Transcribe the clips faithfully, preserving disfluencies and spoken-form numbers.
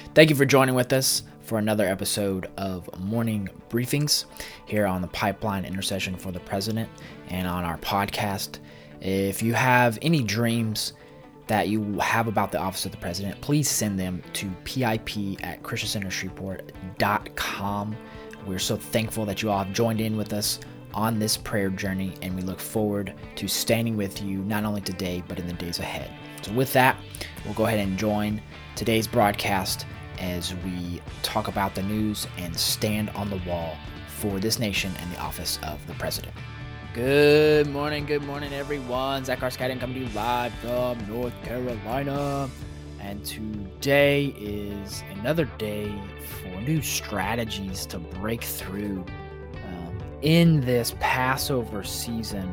Thank you for joining with us for another episode of Morning Briefings here on the Pipeline Intercession for the President and on our podcast. If you have any dreams that you have about the office of the president, please send them to pip at christian center shreveport dot com. We're so thankful that you all have joined in with us on this prayer journey, and we look forward to standing with you not only today, but in the days ahead. So with that, we'll go ahead and join today's broadcast as we talk about the news and stand on the wall for this nation and the office of the president. Good morning, good morning, everyone. Zach Arskadden coming to you live from North Carolina. And today is another day for new strategies to break through um, in this Passover season.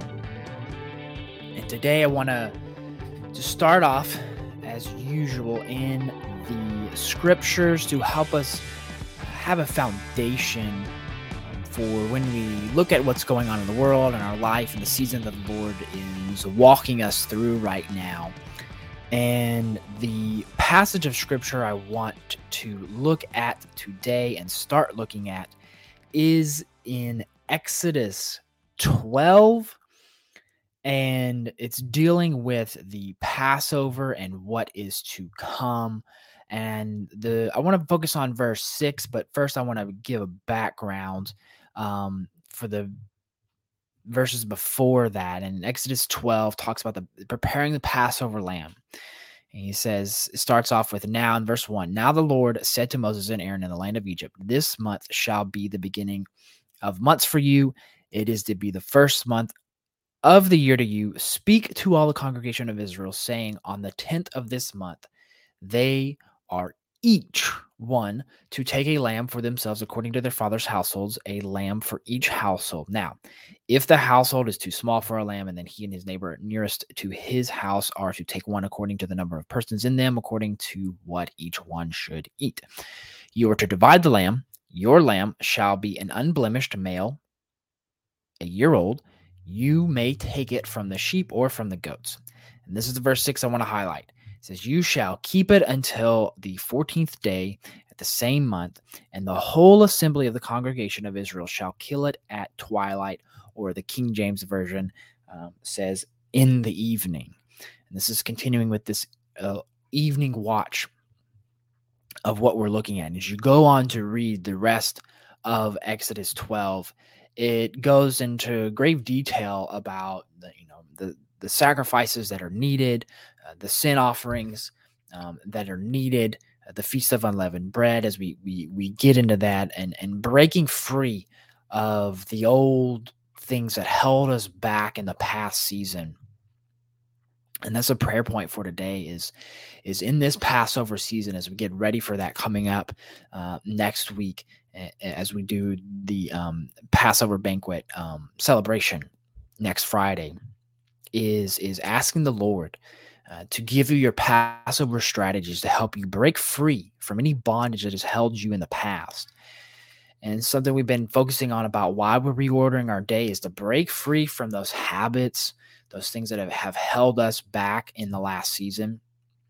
And today I want to just start off, as usual, in the scriptures to help us have a foundation for when we look at what's going on in the world and our life and the season that the Lord is walking us through right now. And the passage of scripture I want to look at today and start looking at is in Exodus twelve, and it's dealing with the Passover and what is to come. And the I want to focus on verse six, but first I want to give a background um, for the verses before that. And Exodus twelve talks about the preparing the Passover lamb. And he says, it starts off with now in verse one, now the Lord said to Moses and Aaron in the land of Egypt, this month shall be the beginning of months for you. It is to be the first month of the year to you. Speak to all the congregation of Israel, saying, on the tenth of this month, they are each one to take a lamb for themselves according to their father's households, a lamb for each household. Now, if the household is too small for a lamb, and then he and his neighbor nearest to his house are to take one according to the number of persons in them, according to what each one should eat. You are to divide the lamb. Your lamb shall be an unblemished male, a year old. You may take it from the sheep or from the goats. And this is the verse six I want to highlight. It says, you shall keep it until the fourteenth day at the same month, and the whole assembly of the congregation of Israel shall kill it at twilight, or the King James Version um, says in the evening. And this is continuing with this uh, evening watch of what we're looking at. And as you go on to read the rest of Exodus twelve, it goes into grave detail about the, you know, the, the sacrifices that are needed, uh, the sin offerings um, that are needed, uh, the Feast of Unleavened Bread, as we we we get into that, and and breaking free of the old things that held us back in the past season. And that's a prayer point for today is, is in this Passover season, as we get ready for that coming up uh, next week, as we do the um, Passover banquet um, celebration next Friday, is, is asking the Lord uh, to give you your Passover strategies to help you break free from any bondage that has held you in the past. And something we've been focusing on about why we're reordering our day is to break free from those habits, those things that have, have held us back in the last season,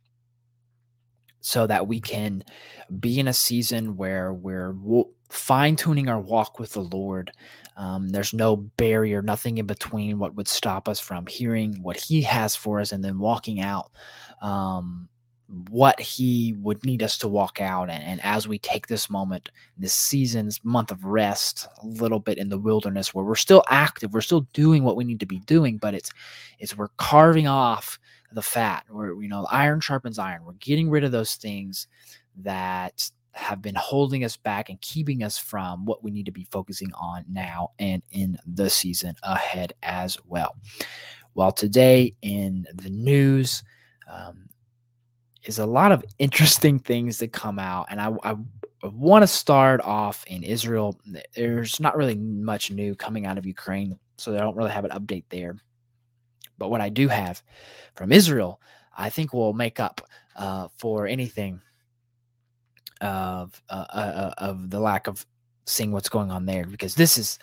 so that we can be in a season where we're fine-tuning our walk with the Lord. Um, there's no barrier, nothing in between what would stop us from hearing what he has for us and then walking out um, what he would need us to walk out. And, and as we take this moment, this season's month of rest, a little bit in the wilderness where we're still active, we're still doing what we need to be doing, but it's, it's we're carving off the fat, where, you know, iron sharpens iron. We're getting rid of those things that have been holding us back and keeping us from what we need to be focusing on now and in the season ahead as well. Well, today in the news, um, is a lot of interesting things that come out. And I, I, I want to start off in Israel. There's not really much new coming out of Ukraine, so I don't really have an update there. But what I do have from Israel, I think will make up uh, for anything of uh, uh, of the lack of seeing what's going on there, because this is,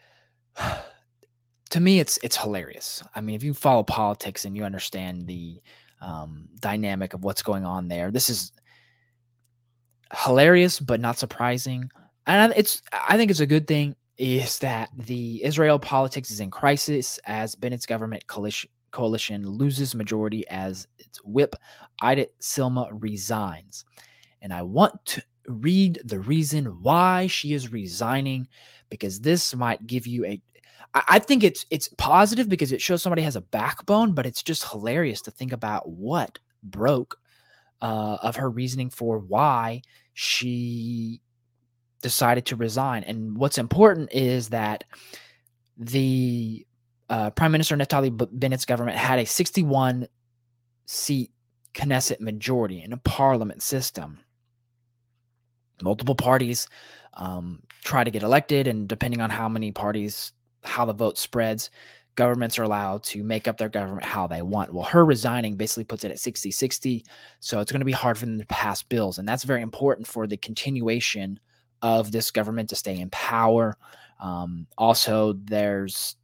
to me, it's it's hilarious. I mean, if you follow politics and you understand the um, dynamic of what's going on there, this is hilarious but not surprising, and it's I think it's a good thing, is that the Israel politics is in crisis as Bennett's government coalition coalition loses majority as its whip Ida Silma resigns. And I want to read the reason why she is resigning, because this might give you a I I think it's it's positive because it shows somebody has a backbone, but it's just hilarious to think about what broke uh, of her reasoning for why she decided to resign. And what's important is that the uh, Prime Minister Naftali B- Bennett's government had a sixty-one seat Knesset majority in a parliament system. Multiple parties um, try to get elected, and depending on how many parties, how the vote spreads, governments are allowed to make up their government how they want. Well, her resigning basically puts it at sixty sixty, so it's going to be hard for them to pass bills, and that's very important for the continuation of this government to stay in power. Um, also, there's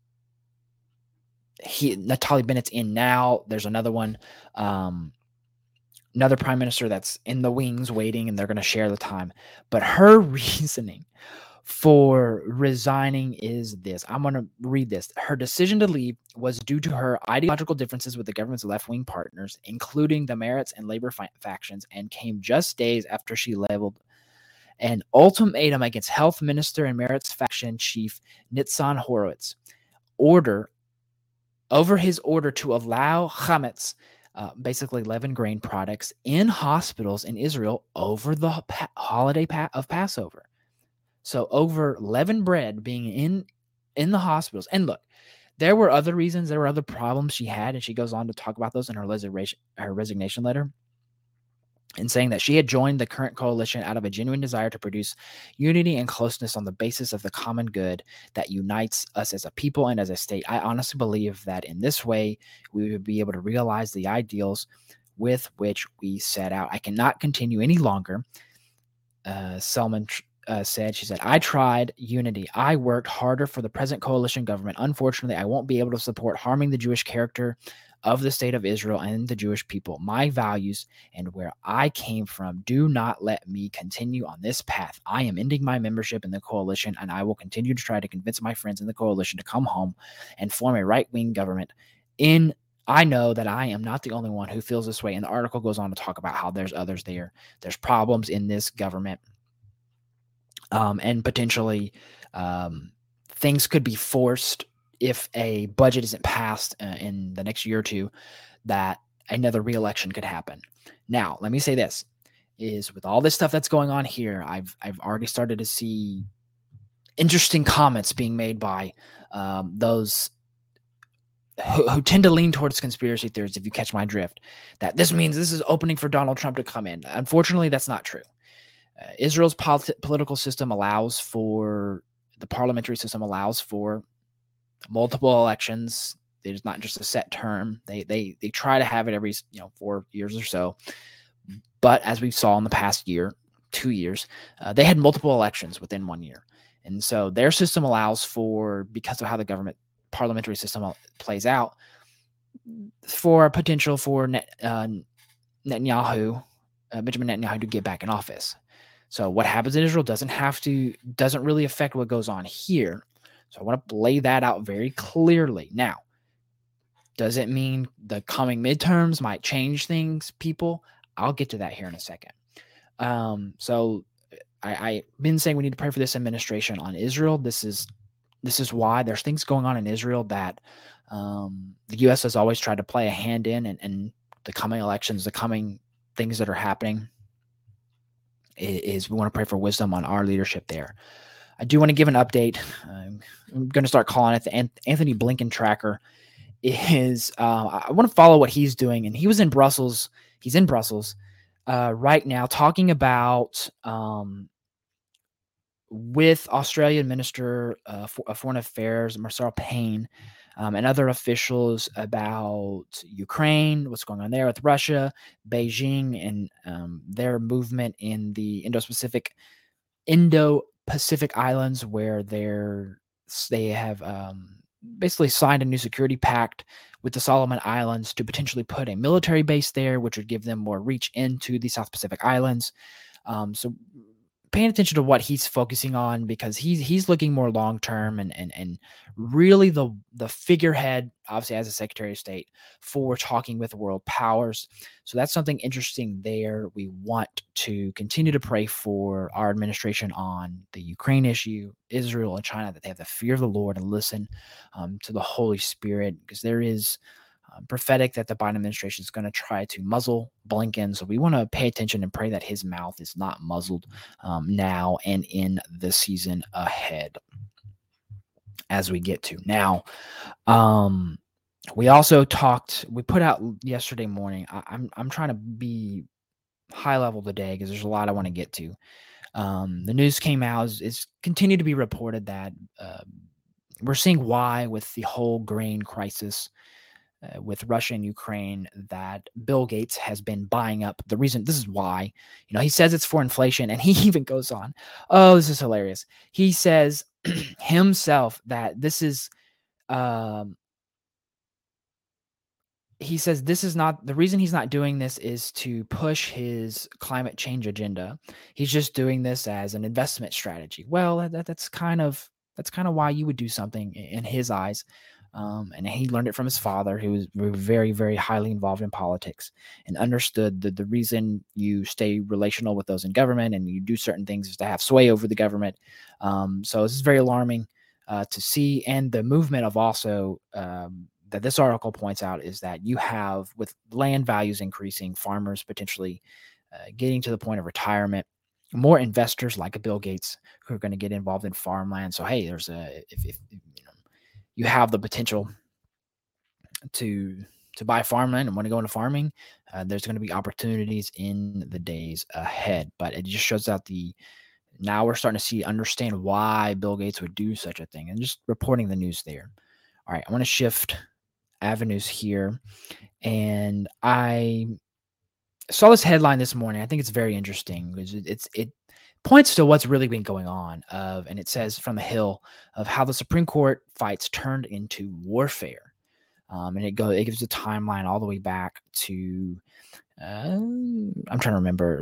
he Naftali Bennett's in now. There's another one, um, another prime minister that's in the wings waiting, and they're going to share the time. But her reasoning for resigning is this. I'm going to read this. Her decision to leave was due to her ideological differences with the government's left-wing partners, including the Meretz and Labor fi- factions, and came just days after she leveled an ultimatum against Health Minister and Meretz faction chief Nitzan Horowitz order over his order to allow chametz, uh, basically leavened grain products, in hospitals in Israel over the pa- holiday pa- of Passover. So over leavened bread being in in the hospitals. And look, there were other reasons, there were other problems she had, and she goes on to talk about those in her resignation, her resignation letter, and saying that she had joined the current coalition out of a genuine desire to produce unity and closeness on the basis of the common good that unites us as a people and as a state. I honestly believe that in this way, we would be able to realize the ideals with which we set out. I cannot continue any longer, uh, Selman uh, said. She said, I tried unity. I worked harder for the present coalition government. Unfortunately, I won't be able to support harming the Jewish character of the state of Israel and the Jewish people. My values and where I came from do not let me continue on this path. I am ending my membership in the coalition, and I will continue to try to convince my friends in the coalition to come home and form a right-wing government. In I know that I am not the only one who feels this way. And the article goes on to talk about how there's others there. There's problems in this government, um, and potentially um, things could be forced if a budget isn't passed uh, in the next year or two, that another re-election could happen. Now, let me say this, is with all this stuff that's going on here, I've I've already started to see interesting comments being made by um, those who, who tend to lean towards conspiracy theories, if you catch my drift, that this means this is opening for Donald Trump to come in. Unfortunately, that's not true. Uh, Israel's polit- political system allows for, the parliamentary system allows for multiple elections. There's not just a set term. They they they try to have it every you know four years or so. But as we saw in the past year, two years, uh, they had multiple elections within one year, and so their system allows for, because of how the government parliamentary system plays out, for a potential for Net, uh, Netanyahu, uh, Benjamin Netanyahu, to get back in office. So what happens in Israel doesn't have to doesn't really affect what goes on here. So I want to lay that out very clearly. Now, does it mean the coming midterms might change things, people? I'll get to that here in a second. Um, so I, I've been saying we need to pray for this administration on Israel. This is this is why there's things going on in Israel that um, the U S has always tried to play a hand in, and, and the coming elections, the coming things that are happening, is, is we want to pray for wisdom on our leadership there. I do want to give an update. Um, I'm going to start calling it the Anthony Blinken tracker. Is uh, I want to follow what he's doing, and he was in Brussels. He's in Brussels uh, right now, talking about um, with Australian Minister uh, for, of Foreign Affairs Marcel Payne, um, and other officials about Ukraine, what's going on there with Russia, Beijing, and um, their movement in the Indo-Pacific Indo. Pacific Islands, where they're they have um, basically signed a new security pact with the Solomon Islands to potentially put a military base there, which would give them more reach into the South Pacific Islands. Um, so paying attention to what he's focusing on because he's he's looking more long term and and and really the the figurehead, obviously as a Secretary of State, for talking with world powers. So that's something interesting there. We want to continue to pray for our administration on the Ukraine issue, Israel and China, that they have the fear of the Lord and listen um, to the Holy Spirit, because there is um, prophetic that the Biden administration is going to try to muzzle Blinken. So we want to pay attention and pray that his mouth is not muzzled um, now and in the season ahead as we get to. Now, um, we also talked, we put out yesterday morning. I, I'm, I'm trying to be high level today because there's a lot I want to get to. Um, the news came out, it's, it's continued to be reported that uh, we're seeing why with the whole grain crisis uh, with Russia and Ukraine, that Bill Gates has been buying up. The reason, this is why, you know, he says it's for inflation, and he even goes on. Oh, this is hilarious. He says himself that this is, um, he says this is not the reason he's not doing this is to push his climate change agenda. He's just doing this as an investment strategy. Well, that, that's kind of that's kind of why you would do something in his eyes. Um, and he learned it from his father, who was very, very highly involved in politics and understood that the reason you stay relational with those in government and you do certain things is to have sway over the government. Um, so this is very alarming uh, to see. And the movement of also um, that this article points out is that you have, with land values increasing, farmers potentially uh, getting to the point of retirement, more investors like a Bill Gates who are going to get involved in farmland. So, hey, there's a, if, if you know, you have the potential to to buy farmland and want to go into farming, uh, there's going to be opportunities in the days ahead. But it just shows out the now we're starting to see understand why Bill Gates would do such a thing, and just reporting the news there. All right, I want to shift avenues here, and I saw this headline this morning. I think it's very interesting because it, it's it points to what's really been going on. Of and it says from the Hill of how the Supreme Court fights turned into warfare, um, and it goes it gives a timeline all the way back to uh, I'm trying to remember,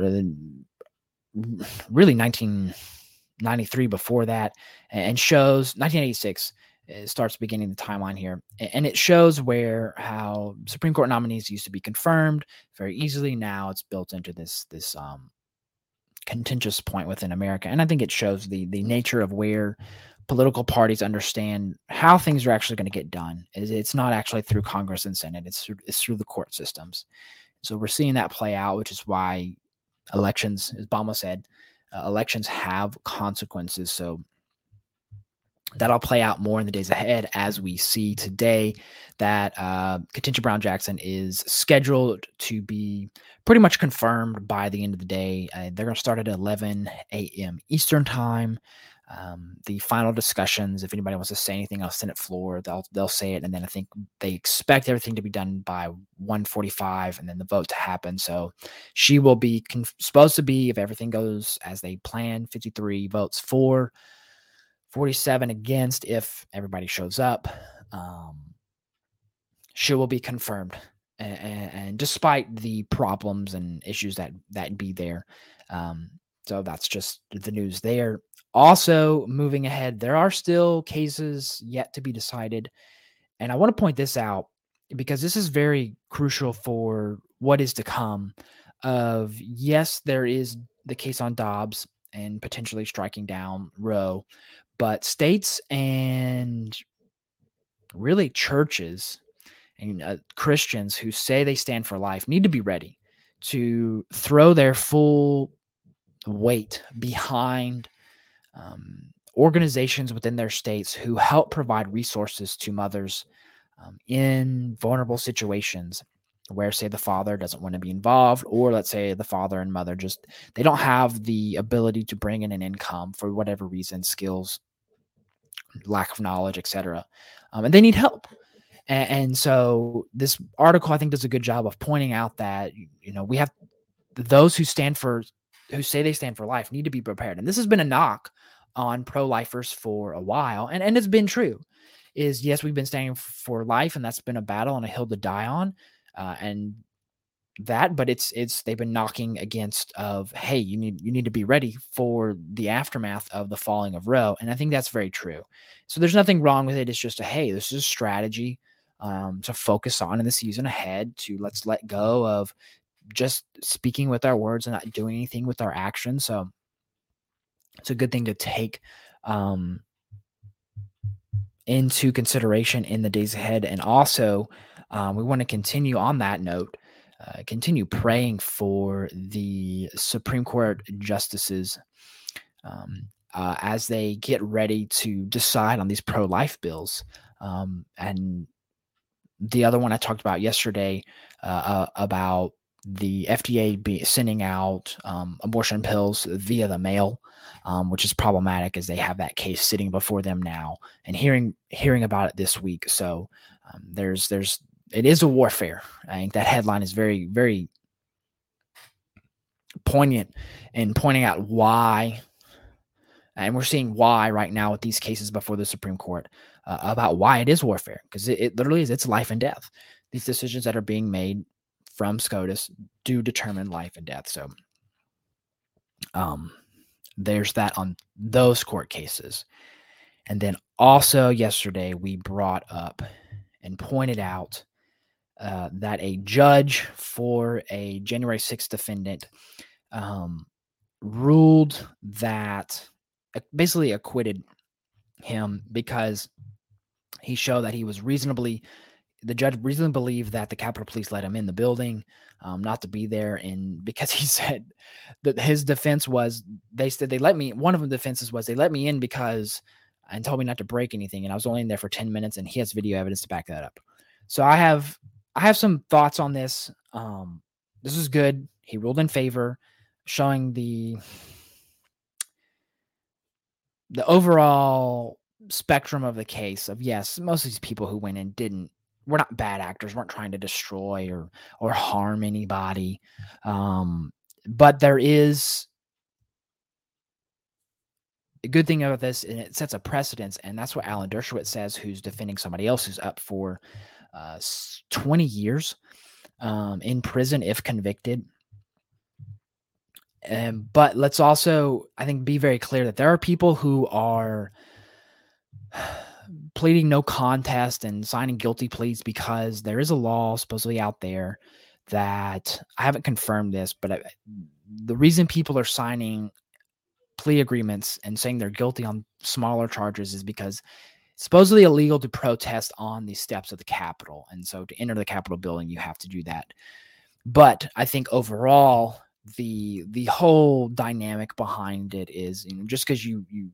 uh, really nineteen ninety-three before that, and shows nineteen eighty-six. It starts beginning the timeline here, and it shows where how Supreme Court nominees used to be confirmed very easily. Now it's built into this this um, contentious point within America, and I think it shows the the nature of where political parties understand how things are actually going to get done. It's not actually through Congress and Senate; it's through, it's through the court systems. So we're seeing that play out, which is why elections, as Obama said, uh, elections have consequences. So that'll play out more in the days ahead, as we see today that uh, Ketanji Brown Jackson is scheduled to be pretty much confirmed by the end of the day. Uh, they're going to start at eleven a.m. Eastern time. Um, the final discussions, if anybody wants to say anything on the Senate floor, they'll they'll say it, and then I think they expect everything to be done by one forty-five, and then the vote to happen. So she will be conf- supposed to be, if everything goes as they plan, fifty-three votes for, forty-seven against if everybody shows up. Um, she will be confirmed, and, and despite the problems and issues that that be there. Um, so that's just the news there. Also, moving ahead, there are still cases yet to be decided, and I want to point this out because this is very crucial for what is to come. Of yes, there is the case on Dobbs and potentially striking down Roe, but states and really churches and uh, Christians who say they stand for life need to be ready to throw their full weight behind um, organizations within their states who help provide resources to mothers um, in vulnerable situations where, say, the father doesn't want to be involved, or let's say the father and mother just they don't have the ability to bring in an income for whatever reason, skills, lack of knowledge, et cetera. Um, and they need help. And, and so this article, I think, does a good job of pointing out that, you know, we have those who stand for, who say they stand for life need to be prepared. And this has been a knock on pro-lifers for a while. And, and it's been true is, yes, we've been standing for life, and that's been a battle and a hill to die on. Uh, and that, but it's it's they've been knocking against of, hey, you need you need to be ready for the aftermath of the falling of Roe, and I think that's very true. So there's nothing wrong with it. It's just a, hey, this is a strategy um, to focus on in the season ahead. To let's let go of just speaking with our words and not doing anything with our actions. So it's a good thing to take um, into consideration in the days ahead. And also, um, we want to continue on that note, uh, continue praying for the Supreme Court justices um, uh, as they get ready to decide on these pro life bills. Um, and the other one I talked about yesterday uh, uh, about the F D A be sending out um, abortion pills via the mail, um, which is problematic as they have that case sitting before them now and hearing hearing about it this week. So um, there's there's it is a warfare. I think that headline is very very poignant in pointing out why, and we're seeing why right now with these cases before the Supreme Court uh, about why it is warfare, because it, it literally is, it's life and death. These decisions that are being made from SCOTUS do determine life and death. So um, there's that on those court cases. And then also yesterday we brought up and pointed out uh, that a judge for a January sixth defendant um, ruled that uh, basically acquitted him because he showed that he was reasonably the judge reasonably believed that the Capitol Police let him in the building, um, not to be there, and because he said that his defense was they said they let me. One of the defenses was they let me in because and told me not to break anything, and I was only in there for ten minutes, and he has video evidence to back that up. So I have I have some thoughts on this. Um, this is good. He ruled in favor, showing the the overall spectrum of the case of, yes, most of these people who went in didn't were not bad actors, weren't trying to destroy or or harm anybody. Um, but there is a good thing about this, and it sets a precedence, and that's what Alan Dershowitz says, who's defending somebody else who's up for uh, twenty years um, in prison if convicted. Um, but let's also, I think, be very clear that there are people who are pleading no contest and signing guilty pleas because there is a law supposedly out there that I haven't confirmed this, but I, the reason people are signing plea agreements and saying they're guilty on smaller charges is because it's supposedly illegal to protest on the steps of the Capitol. And so to enter the Capitol building, you have to do that. But I think overall, the the whole dynamic behind it is, you know, just because you you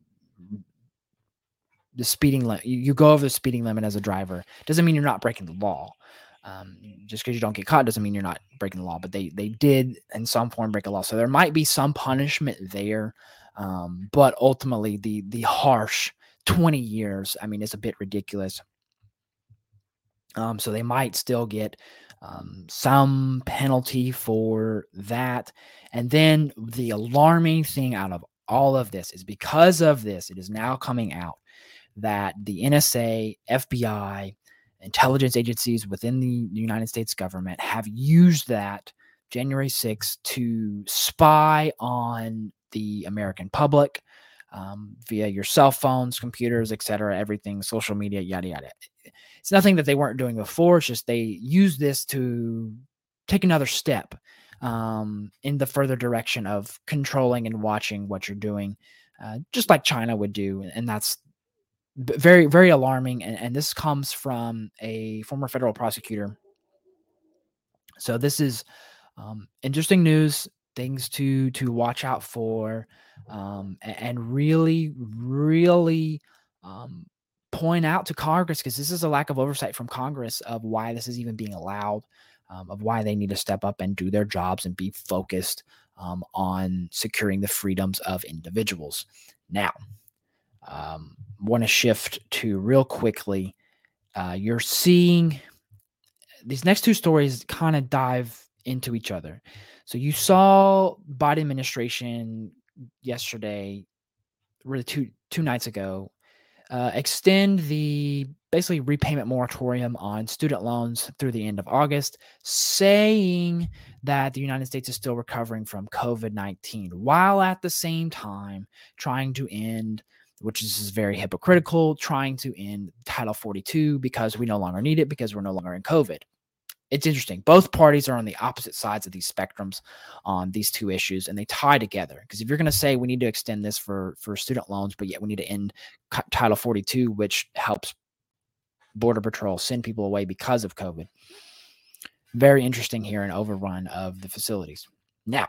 the speeding limit, you, you go over the speeding limit as a driver doesn't mean you're not breaking the law. Um, just because you don't get caught doesn't mean you're not breaking the law. But they they did in some form break a law, so there might be some punishment there. Um, but ultimately, the the harsh twenty years, I mean, it's a bit ridiculous. Um, so they might still get um, some penalty for that. And then the alarming thing out of all of this is because of this, it is now coming out that the N S A, F B I, intelligence agencies within the United States government have used that January sixth to spy on the American public um, via your cell phones, computers, et cetera, everything, social media, yada, yada. It's nothing that they weren't doing before. It's just they use this to take another step um, in the further direction of controlling and watching what you're doing, uh, just like China would do. And that's very, very alarming. And, and this comes from a former federal prosecutor. So this is um, interesting news, things to to watch out for, um, and, and really, really um, point out to Congress, because this is a lack of oversight from Congress of why this is even being allowed, um, of why they need to step up and do their jobs and be focused um, on securing the freedoms of individuals. Now, um, want to shift to real quickly. Uh, you're seeing these next two stories kind of dive into each other. So you saw Biden administration yesterday, really two two nights ago, uh, extend the basically repayment moratorium on student loans through the end of August, saying that the United States is still recovering from COVID nineteen, while at the same time trying to end, which is very hypocritical, trying to end Title forty-two because we no longer need it because we're no longer in COVID. It's interesting. Both parties are on the opposite sides of these spectrums on these two issues, and they tie together. Because if you're going to say we need to extend this for, for student loans, but yet we need to end Title forty-two, which helps Border Patrol send people away because of COVID. Very interesting here, an overrun of the facilities. Now,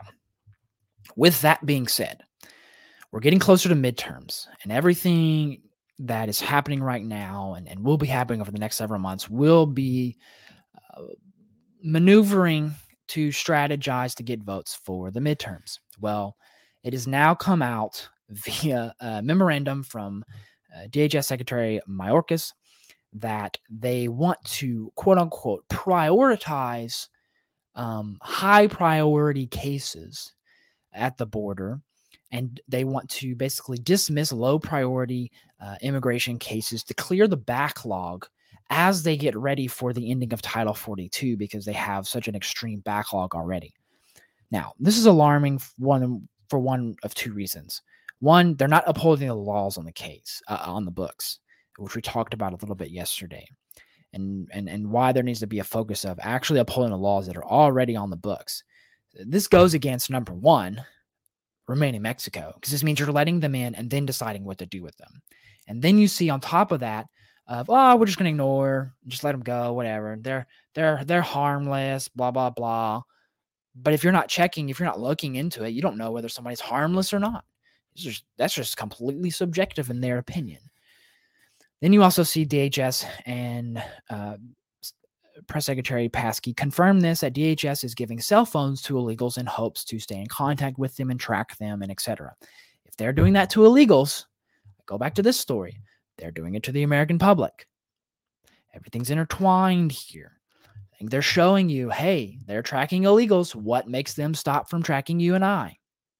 with that being said, we're getting closer to midterms, and everything that is happening right now and, and will be happening over the next several months will be uh, maneuvering to strategize to get votes for the midterms. Well, it has now come out via a memorandum from uh, D H S Secretary Mayorkas that they want to, quote unquote, prioritize um, high priority cases at the border. And they want to basically dismiss low priority uh, immigration cases to clear the backlog as they get ready for the ending of Title forty-two, because they have such an extreme backlog already. Now, this is alarming for one, for one of two reasons. One, they're not upholding the laws on the case, uh, on the books, which we talked about a little bit yesterday, and, and, and why there needs to be a focus of actually upholding the laws that are already on the books. This goes against, number one, remain in Mexico, because this means you're letting them in and then deciding what to do with them. And then you see on top of that, of, oh, we're just going to ignore, just let them go, whatever. They're, they're, they're harmless, blah, blah, blah. But if you're not checking, if you're not looking into it, you don't know whether somebody's harmless or not. It's just, that's just completely subjective in their opinion. Then you also see D H S and uh, Press Secretary Paskey confirmed this, that D H S is giving cell phones to illegals in hopes to stay in contact with them and track them and et cetera. If they're doing that to illegals, go back to this story. They're doing it to the American public. Everything's intertwined here. I think they're showing you, hey, they're tracking illegals. What makes them stop from tracking you and I?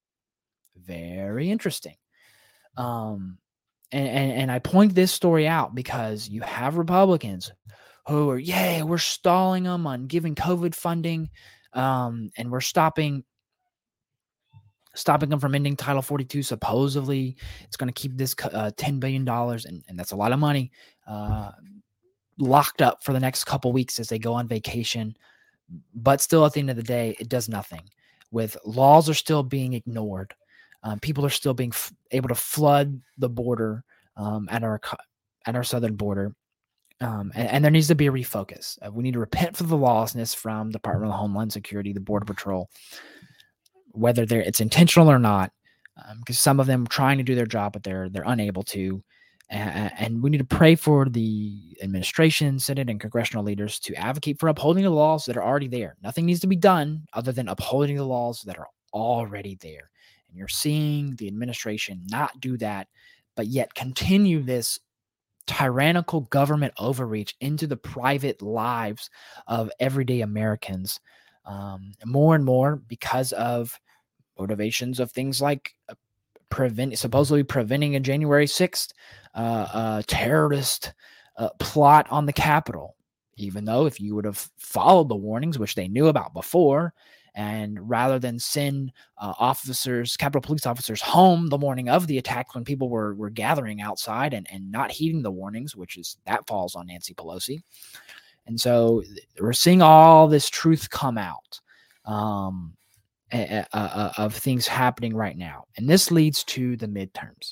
Very interesting. Um, and, and, and I point this story out because you have Republicans who are, yeah, we're stalling them on giving COVID funding, um, and we're stopping stopping them from ending Title forty-two. Supposedly, it's going to keep this uh, ten billion dollars, and, and that's a lot of money, uh, locked up for the next couple weeks as they go on vacation. But still, at the end of the day, it does nothing. With laws are still being ignored. Um, people are still being f- able to flood the border um, at our at our southern border. Um, and, and there needs to be a refocus. Uh, we need to repent for the lawlessness from the Department of Homeland Security, the Border Patrol, whether they're, it's intentional or not, because um, some of them are trying to do their job, but they're they're unable to. And, and we need to pray for the administration, Senate, and congressional leaders to advocate for upholding the laws that are already there. Nothing needs to be done other than upholding the laws that are already there. And you're seeing the administration not do that, but yet continue this tyrannical government overreach into the private lives of everyday Americans, um, more and more because of motivations of things like uh, prevent, supposedly preventing a January sixth uh, uh, terrorist uh, plot on the Capitol. Even though if you would have followed the warnings, which they knew about before, and rather than send uh, officers, Capitol Police officers, home the morning of the attack when people were were gathering outside and, and not heeding the warnings, which is that falls on Nancy Pelosi. And so we're seeing all this truth come out um, uh, uh, of things happening right now. And this leads to the midterms.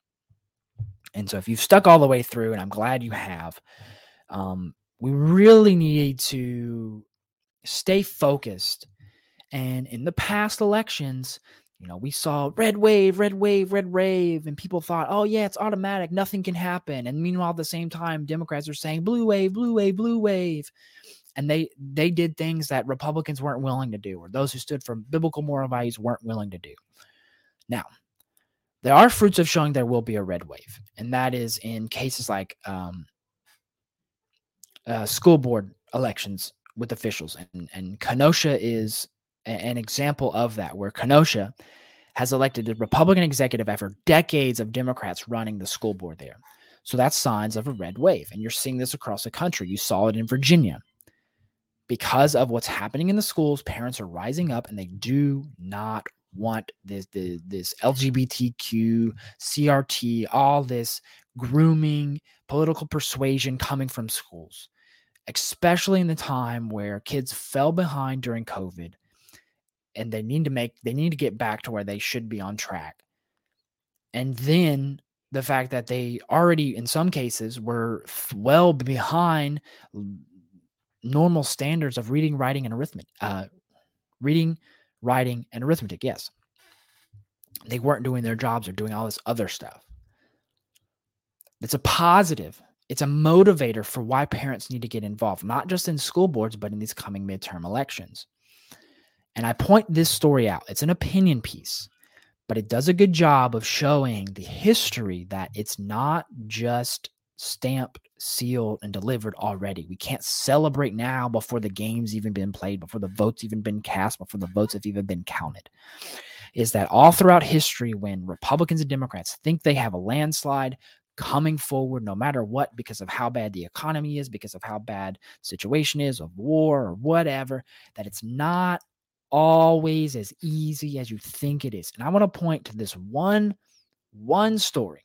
And so if you've stuck all the way through, and I'm glad you have, um, we really need to stay focused. And in the past elections, you know, we saw red wave, red wave, red wave, and people thought, oh, yeah, it's automatic. Nothing can happen. And meanwhile, at the same time, Democrats are saying blue wave, blue wave, blue wave. And they they did things that Republicans weren't willing to do, or those who stood for biblical moral values weren't willing to do. Now, there are fruits of showing there will be a red wave, and that is in cases like um, uh, school board elections with officials. And, and Kenosha is an example of that, where Kenosha has elected a Republican executive after decades of Democrats running the school board there. So that's signs of a red wave. And you're seeing this across the country. You saw it in Virginia. Because of what's happening in the schools, parents are rising up and they do not want this, this, this L G B T Q, C R T, all this grooming, political persuasion coming from schools, especially in the time where kids fell behind during COVID and they need to make, they need to get back to where they should be on track. And then the fact that they already, in some cases, were well behind normal standards of reading, writing, and arithmetic. Uh, reading, writing, and arithmetic, yes. They weren't doing their jobs or doing all this other stuff. It's a positive. It's a motivator for why parents need to get involved, not just in school boards, but in these coming midterm elections. And I point this story out. It's an opinion piece, but it does a good job of showing the history that it's not just stamped, sealed, and delivered already. We can't celebrate now before the game's even been played, before the votes even been cast, before the votes have even been counted. Is that all throughout history, when Republicans and Democrats think they have a landslide coming forward no matter what, because of how bad the economy is, because of how bad the situation is, of war or whatever, that it's not always as easy as you think it is. And I want to point to this one, one story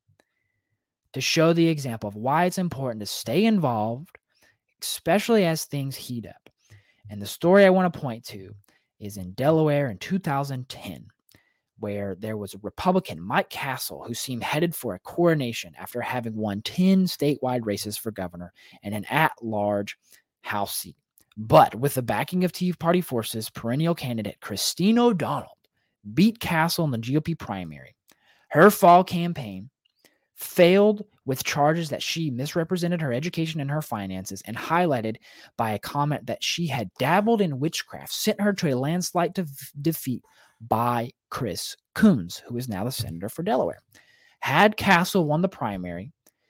to show the example of why it's important to stay involved, especially as things heat up. And the story I want to point to is in Delaware in two thousand ten, where there was a Republican, Mike Castle, who seemed headed for a coronation after having won ten statewide races for governor and an at-large House seat. But with the backing of Tea Party forces, perennial candidate Christine O'Donnell beat Castle in the G O P primary. Her fall campaign failed with charges that she misrepresented her education and her finances, and highlighted by a comment that she had dabbled in witchcraft, sent her to a landslide to f- defeat by Chris Coons, who is now the senator for Delaware. Had Castle won the primary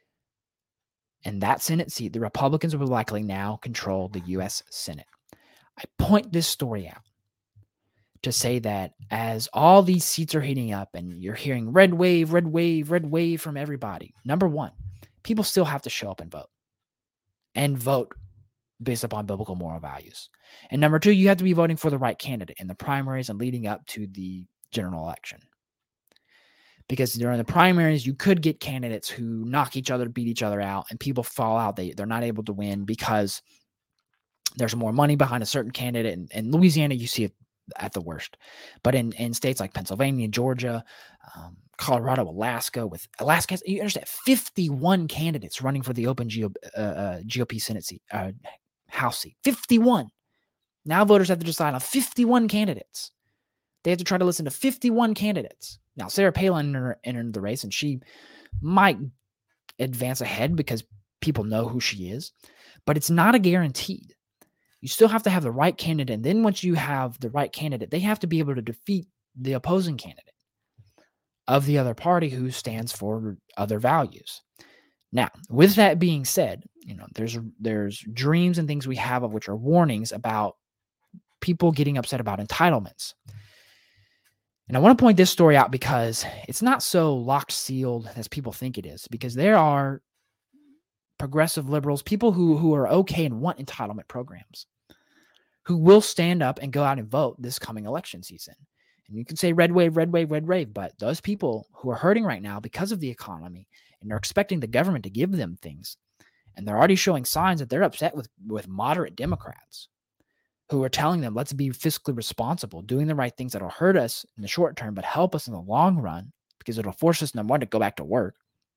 and that Senate seat, the Republicans would likely now control the U S Senate. I point this story out to say that as all these seats are heating up and you're hearing red wave, red wave, red wave from everybody, number one, people still have to show up and vote. And vote based upon biblical moral values. And number two, you have to be voting for the right candidate in the primaries and leading up to the general election. Because during the primaries, you could get candidates who knock each other, beat each other out, and people fall out. They, they're not able to win because there's more money behind a certain candidate. In, in Louisiana, you see it at the worst. But in, in states like Pennsylvania, Georgia, um, Colorado, Alaska, with Alaska, you understand, fifty-one candidates running for the open G O, uh, uh, G O P Senate seat, uh, House seat. fifty-one. Now voters have to decide on fifty-one candidates. They have to try to listen to fifty-one candidates. Now, Sarah Palin entered, entered the race, and she might advance ahead because people know who she is, but it's not a guaranteed. You still have to have the right candidate, and then once you have the right candidate, they have to be able to defeat the opposing candidate of the other party who stands for other values. Now, with that being said, you know, there's there's dreams and things we have of which are warnings about people getting upset about entitlements. And I want to point this story out because it's not so locked, sealed as people think it is, because there are progressive liberals, people who, who are okay and want entitlement programs, who will stand up and go out and vote this coming election season. And you can say red wave, red wave, red wave, but those people who are hurting right now because of the economy and they're expecting the government to give them things, and they're already showing signs that they're upset with, with moderate Democrats who are telling them, let's be fiscally responsible, doing the right things that'll hurt us in the short term, but help us in the long run, because it'll force us, number one, to go back to work.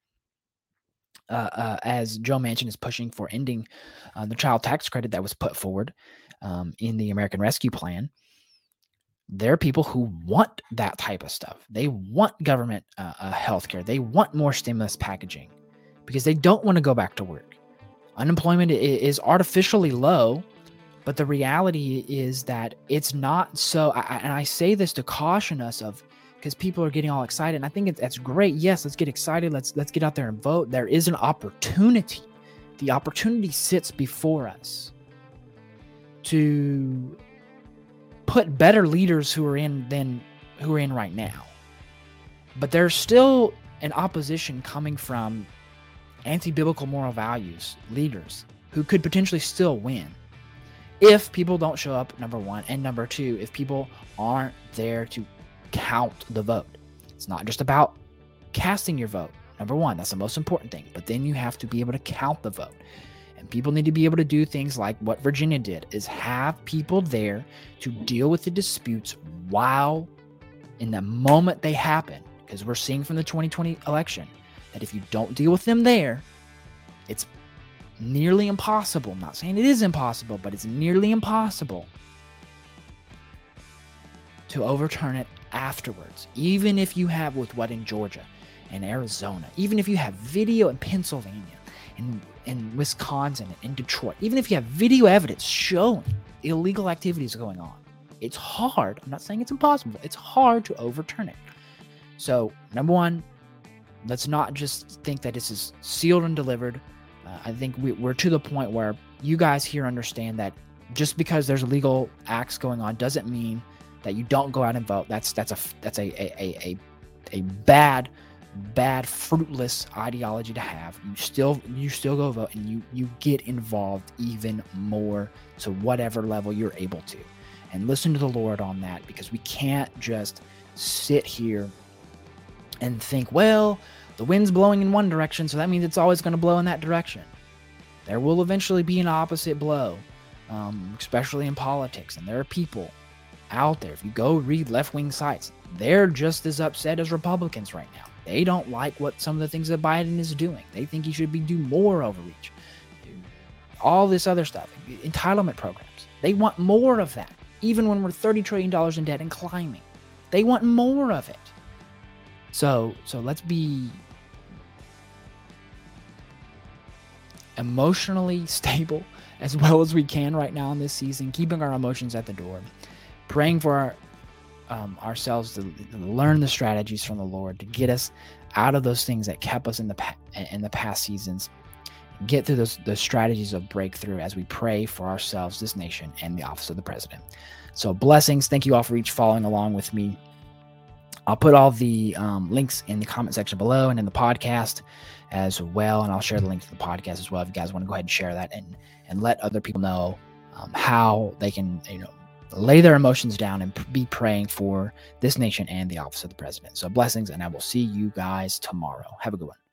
Uh, uh, as Joe Manchin is pushing for ending uh, the child tax credit that was put forward um, in the American Rescue Plan. There are people who want that type of stuff. They want government uh, uh, health care. They want more stimulus packaging because they don't want to go back to work. Unemployment is artificially low, but the reality is that it's not so. I, and I say this to caution us of, because people are getting all excited. And I think it's, that's great. Yes, let's get excited. Let's let's get out there and vote. There is an opportunity. The opportunity sits before us to put better leaders who are in than who are in right now. But there's still an opposition coming from anti-biblical moral values leaders who could potentially still win if people don't show up, number one, and number two, if people aren't there to count the vote. It's not just about casting your vote. Number one, that's the most important thing, but then you have to be able to count the vote. And people need to be able to do things like what Virginia did, is have people there to deal with the disputes while in the moment they happen. Because we're seeing from the twenty twenty election that if you don't deal with them there, it's nearly impossible. I'm not saying it is impossible, but it's nearly impossible to overturn it afterwards. Even if you have with what in Georgia and Arizona, even if you have video in Pennsylvania and in Wisconsin and in Detroit, even if you have video evidence showing illegal activities going on, it's hard. I'm not saying it's impossible. It's hard to overturn it. So, number one, let's not just think that this is sealed and delivered. Uh, I think we, we're to the point where you guys here understand that just because there's illegal acts going on doesn't mean that you don't go out and vote. That's that's a that's a a a, a bad bad fruitless ideology to have. You still you still go vote, and you you get involved even more to whatever level you're able to, and listen to the Lord on that, because we can't just sit here and think, well, the wind's blowing in one direction, so that means it's always going to blow in that direction. There will eventually be an opposite blow, um, especially in politics. And there are people out there, if you go read left-wing sites, they're just as upset as Republicans right now. They don't like what some of the things that Biden is doing. They think he should be do more overreach. All this other stuff, entitlement programs. They want more of that, even when we're thirty trillion dollars in debt and climbing. They want more of it. So, so let's be emotionally stable as well as we can right now in this season, keeping our emotions at the door, praying for our, um, ourselves to, to learn the strategies from the Lord to get us out of those things that kept us in the pa- in the past seasons, get through those, those strategies of breakthrough as we pray for ourselves, this nation, and the office of the president. So blessings. Thank you all for each following along with me. I'll put all the um, links in the comment section below and in the podcast as well. And I'll share the link to the podcast as well if you guys want to go ahead and share that and, and let other people know um, how they can, you know, lay their emotions down and be praying for this nation and the office of the president. So blessings, and I will see you guys tomorrow. Have a good one.